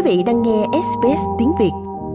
vị đang nghe SBS tiếng Việt.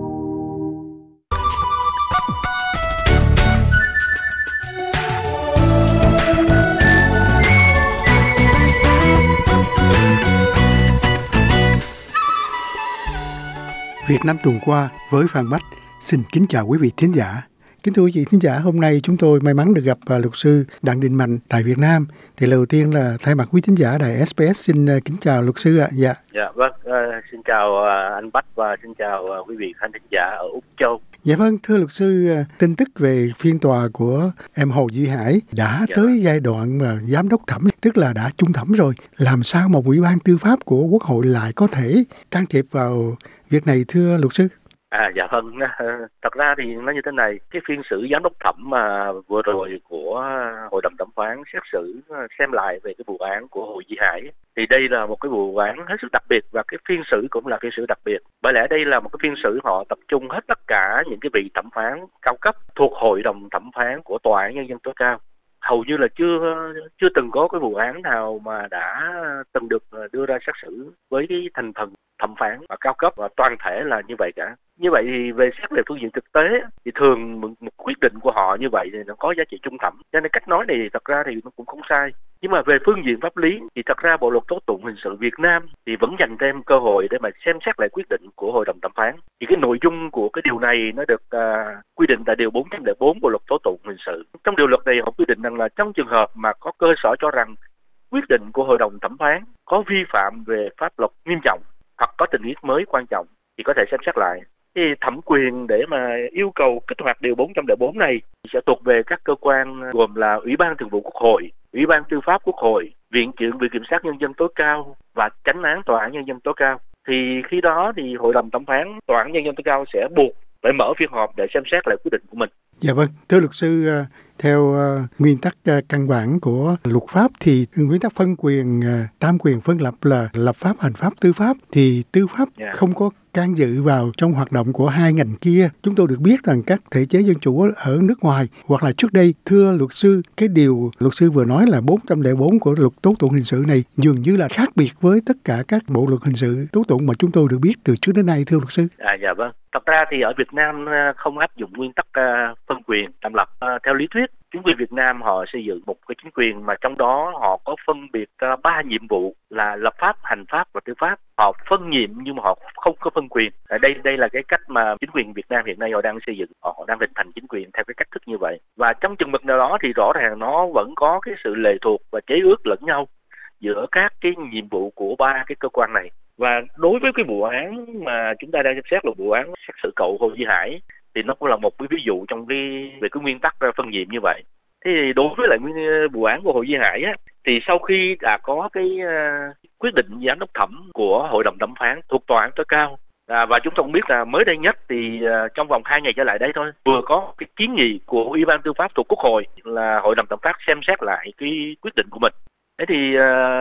Việt Nam tuần qua với Phan Bách. Xin kính chào quý vị thính giả. Kính thưa quý vị thính giả, hôm nay chúng tôi may mắn được gặp luật sư Đặng Đình Mạnh tại Việt Nam. Thì đầu tiên là thay mặt quý thính giả đài SBS xin kính chào luật sư ạ. Dạ vâng, xin chào anh Bách và xin chào quý vị khán thính giả ở Úc Châu. Dạ vâng, thưa luật sư, tin tức về phiên tòa của em Hồ Duy Hải đã tới giai đoạn mà giám đốc thẩm, tức là đã chung thẩm rồi. Làm sao một ủy ban tư pháp của Quốc hội lại có thể can thiệp vào việc này thưa luật sư? Dạ vâng, thật ra thì nó như thế này, cái phiên xử giám đốc thẩm mà vừa rồi của Hội đồng thẩm phán xét xử xem lại về cái vụ án của Hồ Duy Hải, thì đây là một cái vụ án hết sức đặc biệt và cái phiên xử cũng là phiên xử đặc biệt. Bởi lẽ đây là một cái phiên xử họ tập trung hết tất cả những cái vị thẩm phán cao cấp thuộc Hội đồng thẩm phán của Tòa án Nhân dân tối cao. Hầu như là chưa từng có cái vụ án nào mà đã từng được đưa ra xét xử với cái thành phần thẩm phán và cao cấp và toàn thể là như vậy cả. Như vậy thì về xét về phương diện thực tế thì thường một quyết định của họ như vậy thì nó có giá trị trung thẩm. Cho nên cách nói này thật ra thì nó cũng không sai. Nhưng mà về phương diện pháp lý thì thật ra Bộ luật tố tụng hình sự Việt Nam thì vẫn dành thêm cơ hội để mà xem xét lại quyết định của Hội đồng thẩm phán. Thì cái nội dung của cái điều này nó được quy định tại điều 404 Bộ luật tố tụng hình sự. Trong điều luật này họ quy định rằng là trong trường hợp mà có cơ sở cho rằng quyết định của Hội đồng thẩm phán có vi phạm về pháp luật nghiêm trọng hoặc có tình tiết mới quan trọng thì có thể xem xét lại. Thì thẩm quyền để mà yêu cầu kích hoạt điều 404 này sẽ thuộc về các cơ quan gồm là Ủy ban Thường vụ Quốc hội, Ủy ban Tư pháp Quốc hội, Viện Kiểm sát Nhân dân tối cao và Chánh án Tòa án Nhân dân tối cao. Thì khi đó thì Hội đồng thẩm phán Tòa án Nhân dân tối cao sẽ buộc phải mở phiên họp để xem xét lại quyết định của mình. Dạ vâng, thưa luật sư, theo nguyên tắc căn bản của luật pháp thì nguyên tắc phân quyền, tam quyền phân lập là lập pháp, hành pháp, tư pháp, thì tư pháp không có can dự vào trong hoạt động của hai ngành kia. Chúng tôi được biết rằng các thể chế dân chủ ở nước ngoài hoặc là trước đây, thưa luật sư, cái điều luật sư vừa nói là 404 của luật tố tụng hình sự này dường như là khác biệt với tất cả các bộ luật hình sự tố tụng mà chúng tôi được biết từ trước đến nay, thưa luật sư. Dạ vâng. Thật ra thì ở Việt Nam không áp dụng nguyên tắc phân quyền tam lập. Theo lý thuyết, chính quyền Việt Nam họ xây dựng một cái chính quyền mà trong đó họ có phân biệt 3 nhiệm vụ là lập pháp, hành pháp và tư pháp. Họ phân nhiệm nhưng mà họ không có phân quyền. Đây là cái cách mà chính quyền Việt Nam hiện nay họ đang xây dựng, họ đang hình thành chính quyền theo cái cách thức như vậy. Và trong chừng mực nào đó thì rõ ràng nó vẫn có cái sự lệ thuộc và chế ước lẫn nhau giữa các cái nhiệm vụ của 3 cái cơ quan này. Và đối với cái vụ án mà chúng ta đang xem xét là vụ án xét xử cậu Hồ Duy Hải thì nó cũng là một cái ví dụ trong về cái nguyên tắc phân nhiệm như vậy. Thế thì đối với lại vụ án của Hồ Duy Hải á, thì sau khi đã có cái quyết định giám đốc thẩm của Hội đồng thẩm phán thuộc Tòa án tối cao, và chúng ta cũng biết là mới đây nhất thì trong vòng 2 ngày trở lại đây thôi, vừa có cái kiến nghị của Ủy ban Tư pháp thuộc Quốc hội là Hội đồng thẩm phán xem xét lại cái quyết định của mình. Thế thì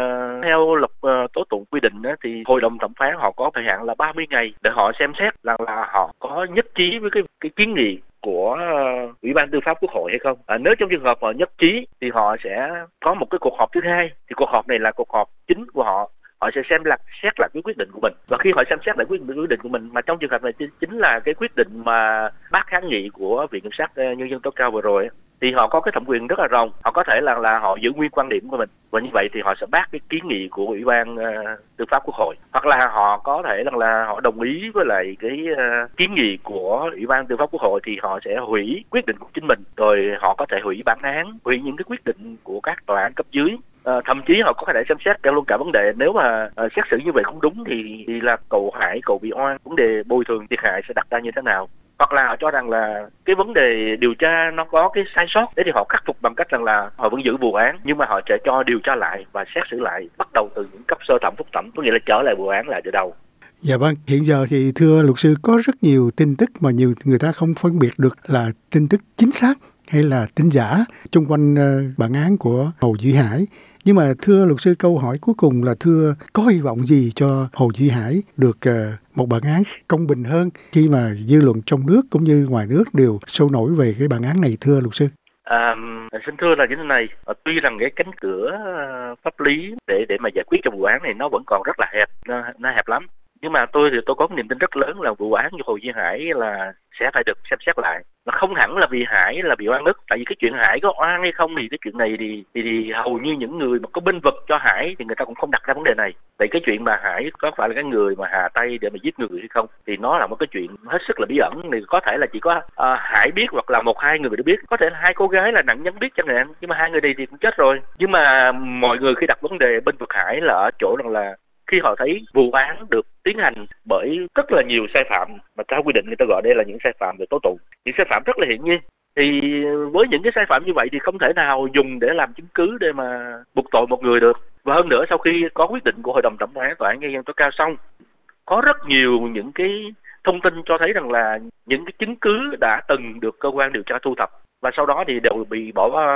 theo luật tố tụng quy định thì Hội đồng thẩm phán họ có thời hạn là 30 ngày để họ xem xét là họ có nhất trí với cái kiến nghị của Ủy ban Tư pháp Quốc hội hay không. Nếu trong trường hợp họ nhất trí thì họ sẽ có một cái cuộc họp thứ hai. Thì cuộc họp này là cuộc họp chính của họ. Họ sẽ xét lại cái quyết định của mình. Và khi họ xem xét lại quyết định của mình, mà trong trường hợp này chính là cái quyết định mà bác kháng nghị của Viện Kiểm sát Nhân dân tối cao vừa rồi, thì họ có cái thẩm quyền rất là rộng. Họ có thể là họ giữ nguyên quan điểm của mình, và như vậy thì họ sẽ bác cái kiến nghị của Ủy ban Tư pháp Quốc hội, hoặc là họ có thể là họ đồng ý với lại cái kiến nghị của Ủy ban Tư pháp Quốc hội thì họ sẽ hủy quyết định của chính mình, rồi họ có thể hủy bản án, hủy những cái quyết định của các tòa án cấp dưới. Thậm chí họ có thể xem xét cả luôn cả vấn đề nếu mà xét xử như vậy không đúng thì là cậu Hải, cậu bị oan, vấn đề bồi thường thiệt hại sẽ đặt ra như thế nào. Hoặc là họ cho rằng là cái vấn đề điều tra nó có cái sai sót, thế thì họ khắc phục bằng cách rằng là họ vẫn giữ vụ án nhưng mà họ sẽ cho điều tra lại và xét xử lại, bắt đầu từ những cấp sơ thẩm, phúc thẩm, có nghĩa là trở lại vụ án lại từ đầu. Dạ vâng, hiện giờ thì thưa luật sư, có rất nhiều tin tức mà nhiều người ta không phân biệt được là tin tức chính xác hay là tin giả xung quanh bản án của Hồ Duy Hải. Nhưng mà thưa luật sư, câu hỏi cuối cùng là thưa, có hy vọng gì cho Hồ Duy Hải được một bản án công bình hơn khi mà dư luận trong nước cũng như ngoài nước đều sôi nổi về cái bản án này, thưa luật sư? Xin thưa là như thế này, tuy rằng cái cánh cửa pháp lý để mà giải quyết cho vụ án này nó vẫn còn rất là hẹp, nó hẹp lắm. Nhưng mà tôi thì tôi có niềm tin rất lớn là vụ án của Hồ Duy Hải là sẽ phải được xem xét lại. Nó không hẳn là vì Hải là bị oan ức, tại vì cái chuyện Hải có oan hay không thì cái chuyện này thì hầu như những người mà có bênh vực cho Hải thì người ta cũng không đặt ra vấn đề này. Vậy cái chuyện mà Hải có phải là cái người mà hà tay để mà giết người hay không thì nó là một cái chuyện hết sức là bí ẩn. Thì có thể là chỉ có Hải biết hoặc là một hai người biết, có thể là hai cô gái là nạn nhân biết chẳng hạn, nhưng mà hai người này thì cũng chết rồi. Nhưng mà mọi người khi đặt vấn đề bênh vực Hải là ở chỗ rằng là khi họ thấy vụ án được tiến hành bởi rất là nhiều sai phạm mà theo quy định người ta gọi đây là những sai phạm về tố tụng, những sai phạm rất là hiển nhiên, thì với những cái sai phạm như vậy thì không thể nào dùng để làm chứng cứ để mà buộc tội một người được. Và hơn nữa, sau khi có quyết định của Hội đồng thẩm phán Tòa án Nhân dân tối cao xong, có rất nhiều những cái thông tin cho thấy rằng là những cái chứng cứ đã từng được cơ quan điều tra thu thập và sau đó thì đều bị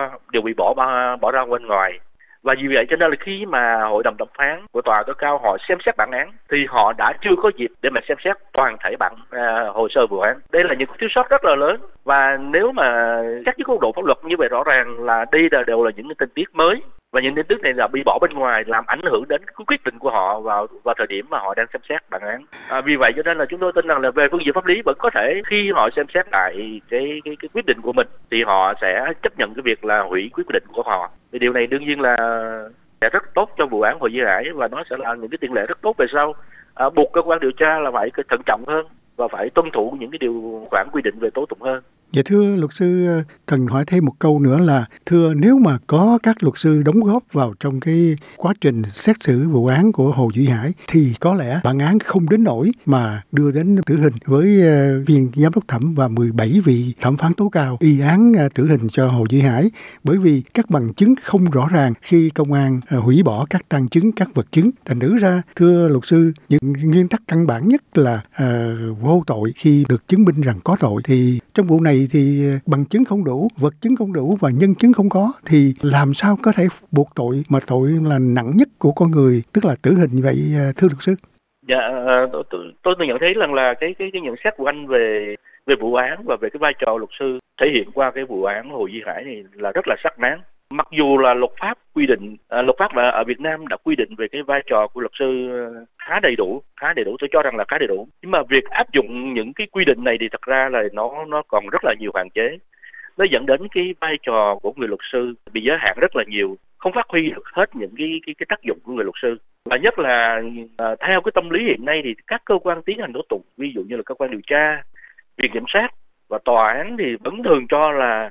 bỏ ra bên ngoài. Và vì vậy cho nên là khi mà Hội đồng thẩm phán của Tòa tối cao họ xem xét bản án thì họ đã chưa có dịp để mà xem xét toàn thể hồ sơ vụ án. Đây là những thiếu sót rất là lớn, và nếu mà xét với góc độ pháp luật như vậy rõ ràng là đây đều là những tình tiết mới, và những tin tức này là bị bỏ bên ngoài làm ảnh hưởng đến cái quyết định của họ vào thời điểm mà họ đang xem xét bản án. Vì vậy cho nên là chúng tôi tin rằng là về phương diện pháp lý vẫn có thể khi họ xem xét lại cái quyết định của mình thì họ sẽ chấp nhận cái việc là hủy quyết định của họ. Thì điều này đương nhiên là sẽ rất tốt cho vụ án Hồ Duy Hải và nó sẽ là những cái tiền lệ rất tốt về sau. Buộc cơ quan điều tra là phải thận trọng hơn và phải tuân thủ những cái điều khoản quy định về tố tụng hơn. Dạ thưa luật sư, cần hỏi thêm một câu nữa là thưa, nếu mà có các luật sư đóng góp vào trong cái quá trình xét xử vụ án của Hồ Duy Hải thì có lẽ bản án không đến nỗi mà đưa đến tử hình với viên giám đốc thẩm và 17 vị thẩm phán tố cao y án tử hình cho Hồ Duy Hải, bởi vì các bằng chứng không rõ ràng khi công an hủy bỏ các tang chứng, các vật chứng. Thành thử ra thưa luật sư, những nguyên tắc căn bản nhất là vô tội khi được chứng minh rằng có tội, thì trong vụ này thì bằng chứng không đủ, vật chứng không đủ và nhân chứng không có, thì làm sao có thể buộc tội mà tội là nặng nhất của con người, tức là tử hình vậy thưa luật sư? Dạ, tôi nhận thấy rằng là cái nhận xét của anh về vụ án và về cái vai trò luật sư thể hiện qua cái vụ án Hồ Duy Hải này là rất là sắc nén. Mặc dù là luật pháp quy định, luật pháp ở Việt Nam đã quy định về cái vai trò của luật sư khá đầy đủ, tôi cho rằng là khá đầy đủ. Nhưng mà việc áp dụng những cái quy định này thì thật ra là nó còn rất là nhiều hạn chế. Nó dẫn đến cái vai trò của người luật sư bị giới hạn rất là nhiều, không phát huy được hết những cái tác dụng của người luật sư. Và nhất là theo cái tâm lý hiện nay thì các cơ quan tiến hành tố tụng, ví dụ như là cơ quan điều tra, viện kiểm sát và tòa án thì vẫn thường cho là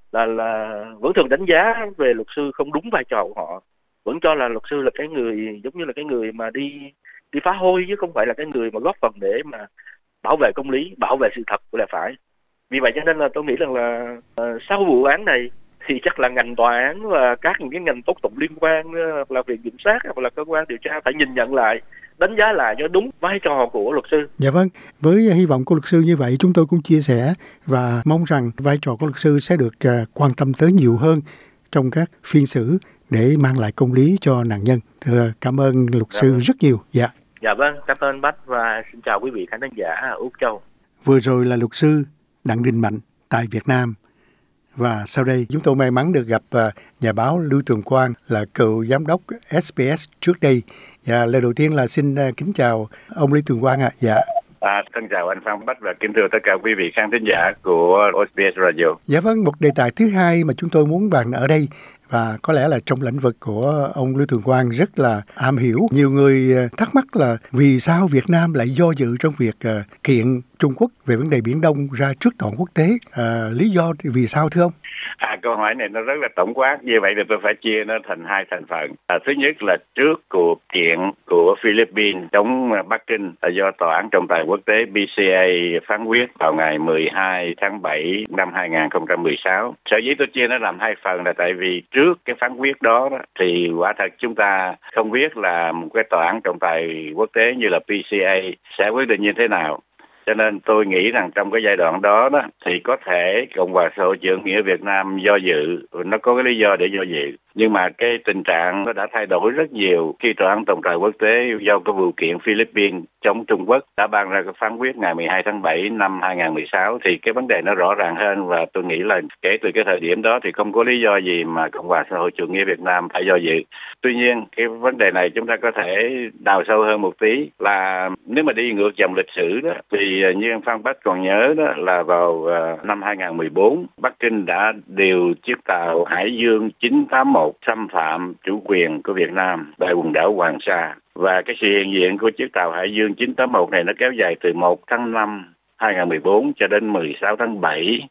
vẫn thường đánh giá về luật sư không đúng vai trò của họ, vẫn cho là luật sư là cái người giống như là cái người mà đi phá hôi chứ không phải là cái người mà góp phần để mà bảo vệ công lý, bảo vệ sự thật của lẽ phải. Vì vậy cho nên là tôi nghĩ rằng là sau vụ án này thì chắc là ngành tòa án và các những cái ngành tố tụng liên quan, hoặc là viện kiểm sát hoặc là cơ quan điều tra phải nhìn nhận lại, đánh giá lại cho đúng vai trò của luật sư. Dạ vâng, với hy vọng của luật sư như vậy, chúng tôi cũng chia sẻ và mong rằng vai trò của luật sư sẽ được quan tâm tới nhiều hơn trong các phiên xử để mang lại công lý cho nạn nhân. Thưa, cảm ơn luật sư rất nhiều. Dạ. Dạ vâng, cảm ơn Bách và xin chào quý vị khán giả ở Úc Châu. Vừa rồi là luật sư Đặng Đình Mạnh tại Việt Nam. Và sau đây chúng tôi may mắn được gặp nhà báo Lưu Tường Quang, là cựu giám đốc SBS trước đây. Và lời đầu tiên là xin kính chào ông Lưu Tường Quang ạ. Dạ. Thân chào anh Phan Bách và kính thưa tất cả quý vị khán thính giả của SBS Radio. Dạ vâng, một đề tài thứ hai mà chúng tôi muốn bàn ở đây, và có lẽ là trong lĩnh vực của ông Lưu Tường Quang rất là am hiểu. Nhiều người thắc mắc là vì sao Việt Nam lại do dự trong việc kiện Trung Quốc về vấn đề Biển Đông ra trước tòa quốc tế. Lý do thì vì sao thưa ông? Câu hỏi này nó rất là tổng quát, như vậy thì tôi phải chia nó thành hai thành phần. Thứ nhất là trước cuộc kiện của Philippines chống Bắc Kinh do Tòa án trọng tài quốc tế BCA phán quyết vào ngày 12 tháng 7 năm 2016. Sở dĩ tôi chia nó làm hai phần là tại vì trước cái phán quyết đó thì quả thật chúng ta không biết là một cái tòa án trọng tài quốc tế như là BCA sẽ quyết định như thế nào. Cho nên tôi nghĩ rằng trong cái giai đoạn đó thì có thể Cộng hòa xã hội chủ nghĩa Việt Nam do dự, nó có cái lý do để do dự. Nhưng mà cái tình trạng nó đã thay đổi rất nhiều khi Tòa án Trọng tài Quốc tế do cái vụ kiện Philippines chống Trung Quốc đã ban ra cái phán quyết ngày 12 tháng 7 năm 2016 thì cái vấn đề nó rõ ràng hơn, và tôi nghĩ là kể từ cái thời điểm đó thì không có lý do gì mà Cộng hòa xã hội chủ nghĩa Việt Nam phải do dự. Tuy nhiên cái vấn đề này chúng ta có thể đào sâu hơn một tí, là nếu mà đi ngược dòng lịch sử đó thì như anh Phan Bách còn nhớ đó là vào năm 2014 Bắc Kinh đã điều chiếc tàu Hải Dương 981 xâm phạm chủ quyền của Việt Nam tại quần đảo Hoàng Sa. Và cái sự hiện diện của chiếc tàu Hải Dương 981 này nó kéo dài từ 1 tháng 5 2014 cho đến 16 tháng 7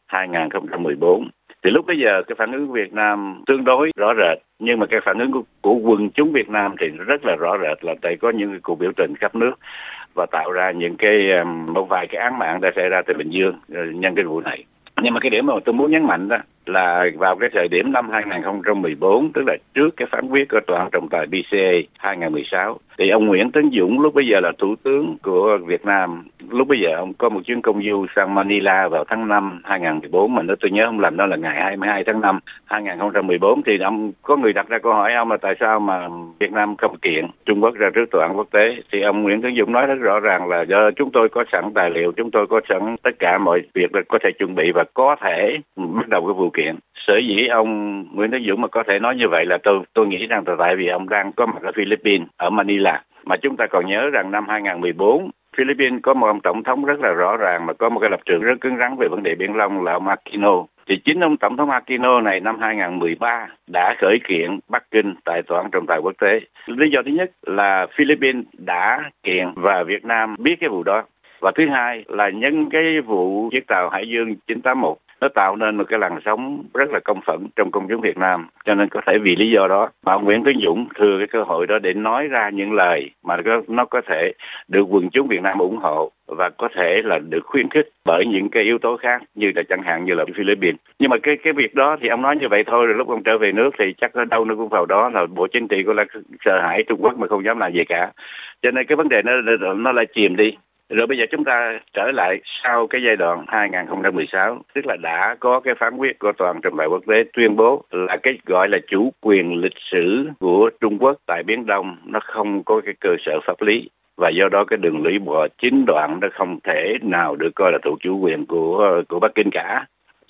2014. Thì lúc bấy giờ cái phản ứng của Việt Nam tương đối rõ rệt, nhưng mà cái phản ứng của quần chúng Việt Nam thì rất là rõ rệt, là tại có những cái cuộc biểu tình khắp nước và tạo ra những cái một vài cái án mạng đã xảy ra tại Bình Dương nhân cái vụ này. Nhưng mà cái điểm mà tôi muốn nhấn mạnh đó là vào cái thời điểm năm 2014, tức là trước cái phán quyết của Tòa án Trọng tài BCA 2016, thì ông Nguyễn Tấn Dũng lúc bấy giờ là Thủ tướng của Việt Nam. Lúc bấy giờ ông có một chuyến công du sang Manila vào tháng 5 2014, mà nếu tôi nhớ không lầm đó là ngày 22 tháng 5 2014, thì ông có người đặt ra câu hỏi ông là tại sao mà Việt Nam không kiện Trung Quốc ra trước Tòa án quốc tế. Thì ông Nguyễn Tấn Dũng nói rất rõ ràng là do chúng tôi có sẵn tài liệu, chúng tôi có sẵn tất cả mọi việc là có thể chuẩn bị và có thể bắt đầu cái vụ kiện. Sở dĩ ông Nguyễn Tấn Dũng mà có thể nói như vậy là tôi nghĩ rằng là tại vì ông đang có mặt ở Philippines, ở Manila. Mà chúng ta còn nhớ rằng năm 2014, Philippines có một ông tổng thống rất là rõ ràng mà có một cái lập trường rất cứng rắn về vấn đề Biển Đông là ông Aquino. Thì chính ông tổng thống Aquino này năm 2013 đã khởi kiện Bắc Kinh tại Tòa án Trọng tài Quốc tế. Lý do thứ nhất là Philippines đã kiện và Việt Nam biết cái vụ đó. Và thứ hai là nhân cái vụ chiếc tàu Hải Dương 981 nó tạo nên một cái làn sóng rất là công phẫn trong công chúng Việt Nam, cho nên có thể vì lý do đó mà ông Nguyễn Tấn Dũng thừa cái cơ hội đó để nói ra những lời mà nó có thể được quần chúng Việt Nam ủng hộ và có thể là được khuyến khích bởi những cái yếu tố khác như là chẳng hạn như là Philippines. Nhưng mà cái việc đó thì ông nói như vậy thôi, rồi lúc ông trở về nước thì chắc ở đâu nó cũng vào đó là Bộ Chính trị của là sợ hãi Trung Quốc mà không dám làm gì cả. Cho nên cái vấn đề nó lại chìm đi. Rồi bây giờ chúng ta trở lại sau cái giai đoạn 2016, tức là đã có cái phán quyết của Tòa án Trọng tài Quốc tế tuyên bố là cái gọi là chủ quyền lịch sử của Trung Quốc tại Biển Đông nó không có cái cơ sở pháp lý. Và do đó cái đường lưỡi bò 9 đoạn nó không thể nào được coi là thuộc chủ quyền của Bắc Kinh cả.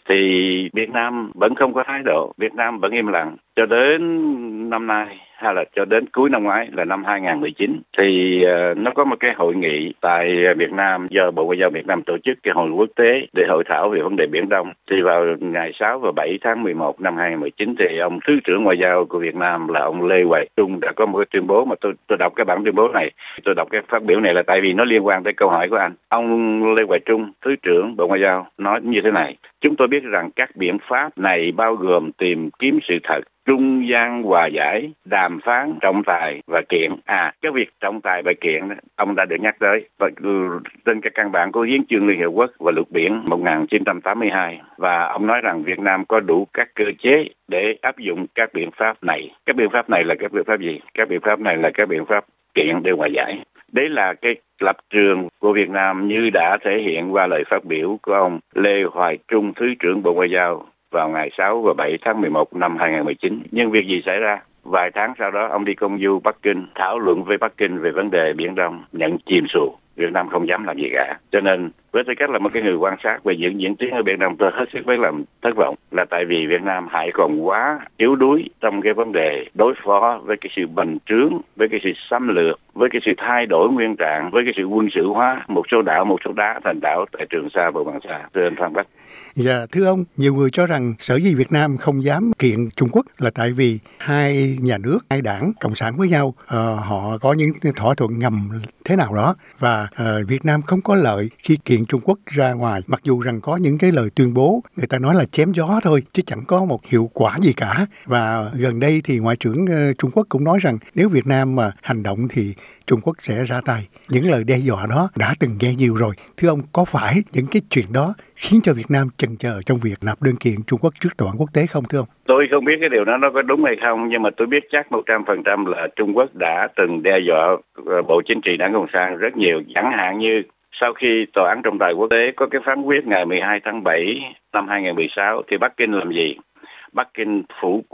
Thì Việt Nam vẫn không có thái độ, Việt Nam vẫn im lặng cho đến năm nay hay là cho đến cuối năm ngoái là năm 2019 thì nó có một cái hội nghị tại Việt Nam do Bộ Ngoại giao Việt Nam tổ chức, cái hội quốc tế để hội thảo về vấn đề Biển Đông. Thì vào ngày 6 và 7 tháng 11 năm 2019 thì ông Thứ trưởng Ngoại giao của Việt Nam là ông Lê Hoài Trung đã có một cái tuyên bố mà tôi đọc cái bản tuyên bố này. Tôi đọc cái phát biểu này là tại vì nó liên quan tới câu hỏi của anh. Ông Lê Hoài Trung, Thứ trưởng Bộ Ngoại giao nói như thế này: chúng tôi biết rằng các biện pháp này bao gồm tìm kiếm sự thật, trung gian hòa giải, đàm phán, trọng tài và kiện. Cái việc trọng tài và kiện ông đã được nhắc tới và trên cái căn bản của Hiến chương Liên Hiệp Quốc và Luật Biển 1982, và ông nói rằng Việt Nam có đủ các cơ chế để áp dụng các biện pháp này. Các biện pháp này là các biện pháp gì? Các biện pháp này là các biện pháp kiện để hòa giải. Đấy là cái lập trường của Việt Nam như đã thể hiện qua lời phát biểu của ông Lê Hoài Trung, Thứ trưởng Bộ Ngoại giao vào ngày 6 và 7 tháng 11 năm 2019. Nhưng việc gì xảy ra? Vài tháng sau đó ông đi công du Bắc Kinh, thảo luận với Bắc Kinh về vấn đề Biển Đông, nhận chìm xuồng. Việt Nam không dám làm gì cả. Cho nên với tư cách là một cái người quan sát về những diễn tiến ở Biển Đông, tôi hết sức với làm thất vọng là tại vì Việt Nam hãy còn quá yếu đuối trong cái vấn đề đối phó với cái sự bành trướng, với cái sự xâm lược, với cái sự thay đổi nguyên trạng, với cái sự quân sự hóa một số đảo, một số đá thành đảo tại Trường Sa và Hoàng Sa. Thưa anh Phan Bách. Dạ, thưa ông, nhiều người cho rằng sở dĩ Việt Nam không dám kiện Trung Quốc là tại vì hai nhà nước, hai đảng cộng sản với nhau, họ có những thỏa thuận ngầm thế nào đó, và Việt Nam không có lợi khi kiện Trung Quốc ra ngoài, mặc dù rằng có những cái lời tuyên bố người ta nói là chém gió thôi chứ chẳng có một hiệu quả gì cả. Và gần đây thì Ngoại trưởng Trung Quốc cũng nói rằng nếu Việt Nam mà hành động thì Trung Quốc sẽ ra tay. Những lời đe dọa đó đã từng nghe nhiều rồi. Thưa ông, có phải những cái chuyện đó khiến cho Việt Nam chần chờ trong việc nộp đơn kiện Trung Quốc trước tòa án quốc tế không thưa ông? Tôi không biết cái điều đó nó có đúng hay không, nhưng mà tôi biết chắc 100% là Trung Quốc đã từng đe dọa Bộ Chính trị Đảng Cộng sản rất nhiều. Chẳng hạn như sau khi Tòa án Trọng tài Quốc tế có cái phán quyết ngày 12 tháng 7 năm 2016 thì Bắc Kinh làm gì? Bắc Kinh phủ quyết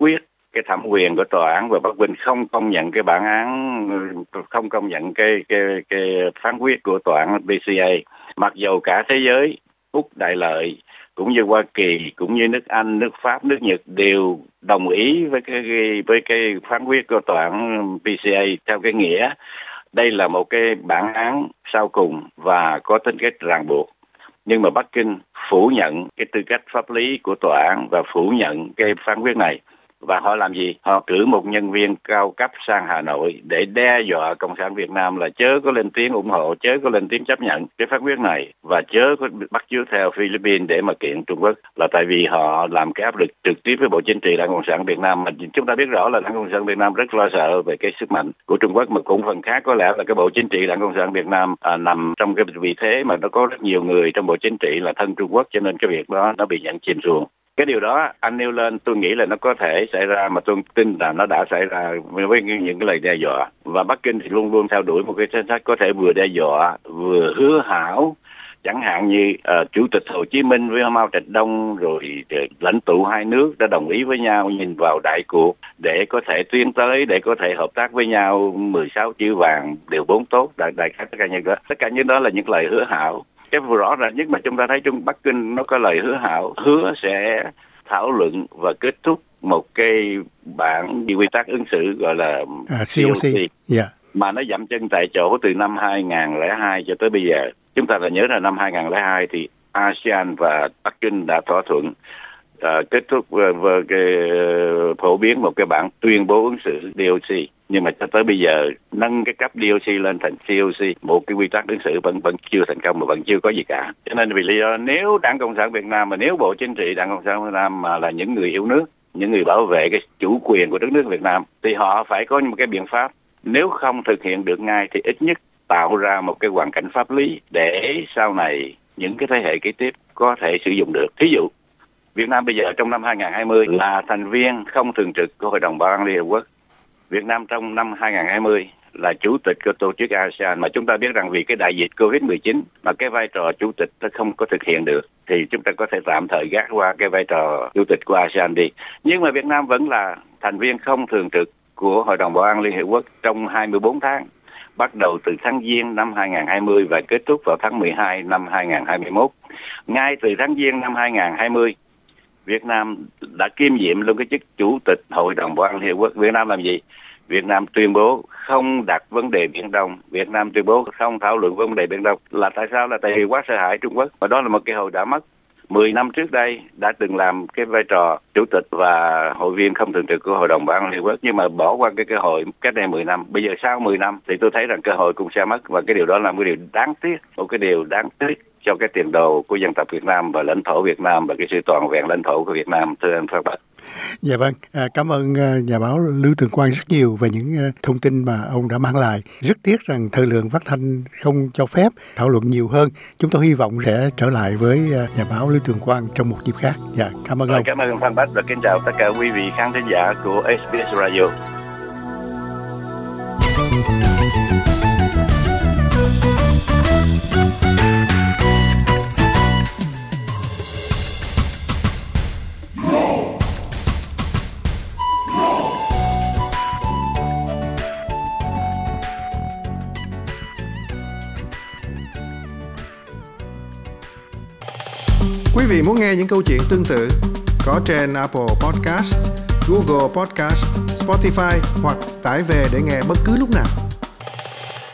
cái thẩm quyền của tòa án và Bắc Kinh không công nhận cái bản án, không công nhận cái phán quyết của tòa án BCA, mặc dù cả thế giới, Úc Đại Lợi cũng như Hoa Kỳ, cũng như nước Anh, nước Pháp, nước Nhật đều đồng ý với cái phán quyết của tòa án BCA theo cái nghĩa đây là một cái bản án sau cùng và có tính cách ràng buộc. Nhưng mà Bắc Kinh phủ nhận cái tư cách pháp lý của tòa án và phủ nhận cái phán quyết này. Và họ làm gì? Họ cử một nhân viên cao cấp sang Hà Nội để đe dọa Cộng sản Việt Nam là chớ có lên tiếng ủng hộ, chớ có lên tiếng chấp nhận cái phán quyết này và chớ có bắt chước theo Philippines để mà kiện Trung Quốc, là tại vì họ làm cái áp lực trực tiếp với Bộ Chính trị Đảng Cộng sản Việt Nam. Mà chúng ta biết rõ là Đảng Cộng sản Việt Nam rất lo sợ về cái sức mạnh của Trung Quốc, mà cũng phần khác có lẽ là cái Bộ Chính trị Đảng Cộng sản Việt Nam nằm trong cái vị thế mà nó có rất nhiều người trong Bộ Chính trị là thân Trung Quốc, cho nên cái việc đó nó bị nhận chìm xuống. Cái điều đó anh nêu lên tôi nghĩ là nó có thể xảy ra, mà tôi tin là nó đã xảy ra với những cái lời đe dọa. Và Bắc Kinh thì luôn luôn theo đuổi một cái chính sách có thể vừa đe dọa vừa hứa hảo, chẳng hạn như Chủ tịch Hồ Chí Minh với Mao Trạch Đông rồi lãnh tụ hai nước đã đồng ý với nhau nhìn vào đại cuộc để có thể tiến tới, để có thể hợp tác với nhau 16 chữ vàng điều 4 tốt, đại khái tất cả những đó là những lời hứa hảo. Cái rõ ràng nhất mà chúng ta thấy Bắc Kinh nó có lời hứa hảo, hứa sẽ thảo luận và kết thúc một cái bản quy tắc ứng xử gọi là COC. Mà nó dậm chân tại chỗ từ năm 2002 cho tới bây giờ. Chúng ta nhớ là năm 2002 thì ASEAN và Bắc Kinh đã thỏa thuận kết thúc với phổ biến một cái bản tuyên bố ứng xử DOC. Nhưng mà cho tới bây giờ nâng cái cấp DOC lên thành COC, một cái quy tắc ứng xử vẫn chưa thành công, mà vẫn chưa có gì cả. Cho nên vì lý do nếu Đảng Cộng sản Việt Nam, mà nếu Bộ Chính trị Đảng Cộng sản Việt Nam mà là những người yêu nước, những người bảo vệ cái chủ quyền của đất nước Việt Nam, thì họ phải có một cái biện pháp. Nếu không thực hiện được ngay thì ít nhất tạo ra một cái hoàn cảnh pháp lý để sau này những cái thế hệ kế tiếp có thể sử dụng được. Thí dụ Việt Nam bây giờ trong năm 2020 là thành viên không thường trực của Hội đồng Bảo an Liên Hợp Quốc. Việt Nam trong năm 2020 là chủ tịch của tổ chức ASEAN, mà chúng ta biết rằng vì cái đại dịch Covid-19 mà cái vai trò chủ tịch nó không có thực hiện được, thì chúng ta có thể tạm thời gác qua cái vai trò chủ tịch của ASEAN đi. Nhưng mà Việt Nam vẫn là thành viên không thường trực của Hội đồng Bảo an Liên Hợp Quốc trong 24 tháng, bắt đầu từ tháng Giêng năm 2020 và kết thúc vào tháng 12 năm 2021. Ngay từ tháng Giêng năm 2020, Việt Nam đã kiêm nhiệm luôn cái chức chủ tịch Hội đồng Bảo an Liên Hợp Quốc. Việt Nam làm gì? Việt Nam tuyên bố không đặt vấn đề Biển Đông. Việt Nam tuyên bố không thảo luận vấn đề Biển Đông. Là tại sao? Là tại vì quá sợ hãi Trung Quốc. Và đó là một cơ hội đã mất. 10 năm trước đây đã từng làm cái vai trò chủ tịch và hội viên không thường trực của Hội đồng Bảo an Liên Hợp Quốc, nhưng mà bỏ qua cái cơ hội cách đây 10 năm. Bây giờ sau 10 năm thì tôi thấy rằng cơ hội cũng sẽ mất, và cái điều đó là một cái điều đáng tiếc, một cái điều đáng tiếc cho cái tiền đồ của dân tộc Việt Nam và lãnh thổ Việt Nam và cái sự toàn vẹn lãnh thổ của Việt Nam, thưa anh Phan Bách. Dạ vâng, cảm ơn nhà báo Lưu Tường Quang rất nhiều về những thông tin mà ông đã mang lại. Rất tiếc rằng thời lượng phát thanh không cho phép thảo luận nhiều hơn. Chúng tôi hy vọng sẽ trở lại với nhà báo Lưu Tường Quang trong một dịp khác. Dạ, cảm ơn ông. Cảm ơn Phan Bách và kính chào tất cả quý vị khán thính giả của SBS Radio. Quý vị muốn nghe những câu chuyện tương tự có trên Apple Podcast, Google Podcast, Spotify hoặc tải về để nghe bất cứ lúc nào.